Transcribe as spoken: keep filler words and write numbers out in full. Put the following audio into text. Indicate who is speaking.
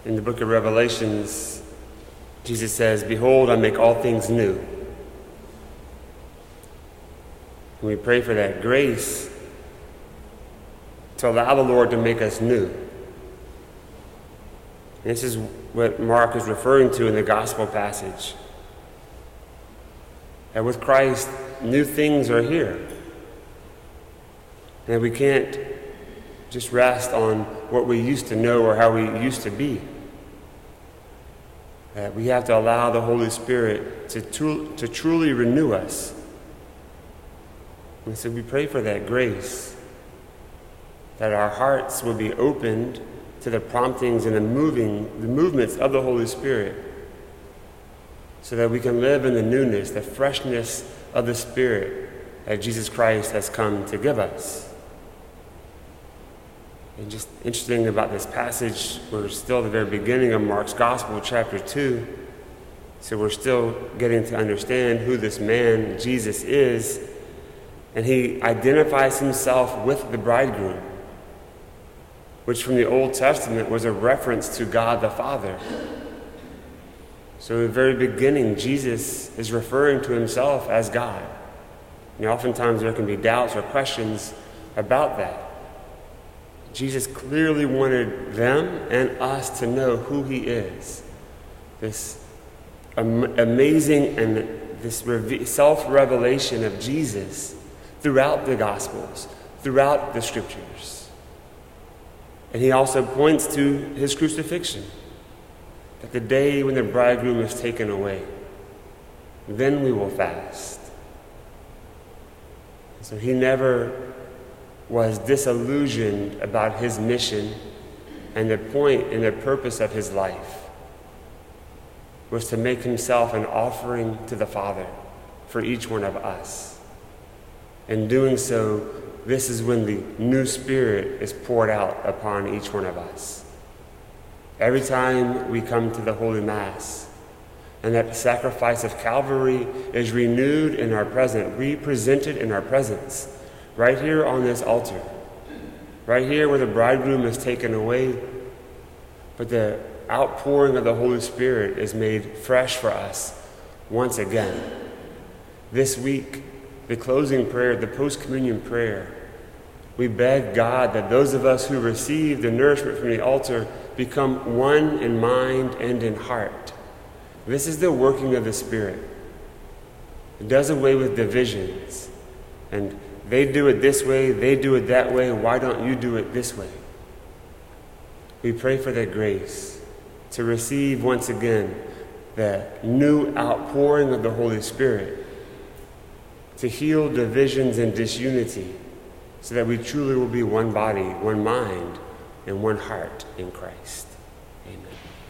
Speaker 1: In the book of Revelations, Jesus says, "Behold, I make all things new." And we pray for that grace to allow the Lord to make us new. And this is what Mark is referring to in the gospel passage. That with Christ, new things are here. And we can't just rest on what we used to know or how we used to be. That we have to allow the Holy Spirit to, tru- to truly renew us. And so we pray for that grace, that our hearts will be opened to the promptings and the moving, the movements of the Holy Spirit, so that we can live in the newness, the freshness of the Spirit that Jesus Christ has come to give us. And just interesting about this passage, we're still at the very beginning of Mark's Gospel, chapter two. So we're still getting to understand who this man, Jesus, is. And he identifies himself with the bridegroom, which from the Old Testament was a reference to God the Father. So in the very beginning, Jesus is referring to himself as God. And oftentimes there can be doubts or questions about that. Jesus clearly wanted them and us to know who he is. This am- amazing and this reve- self-revelation of Jesus throughout the Gospels, throughout the Scriptures. And he also points to his crucifixion, that the day when the bridegroom is taken away, then we will fast. So he never was disillusioned about his mission, and the point and the purpose of his life was to make himself an offering to the Father for each one of us. In doing so, this is when the new Spirit is poured out upon each one of us. Every time we come to the Holy Mass, and that sacrifice of Calvary is renewed in our presence, represented in our presence, right here on this altar, right here where the bridegroom is taken away, but the outpouring of the Holy Spirit is made fresh for us once again. This week, the closing prayer, the post-communion prayer, we beg God that those of us who receive the nourishment from the altar become one in mind and in heart. This is the working of the Spirit. It does away with divisions. And they do it this way, they do it that way, why don't you do it this way? We pray for that grace to receive once again the new outpouring of the Holy Spirit, to heal divisions and disunity, so that we truly will be one body, one mind, and one heart in Christ. Amen.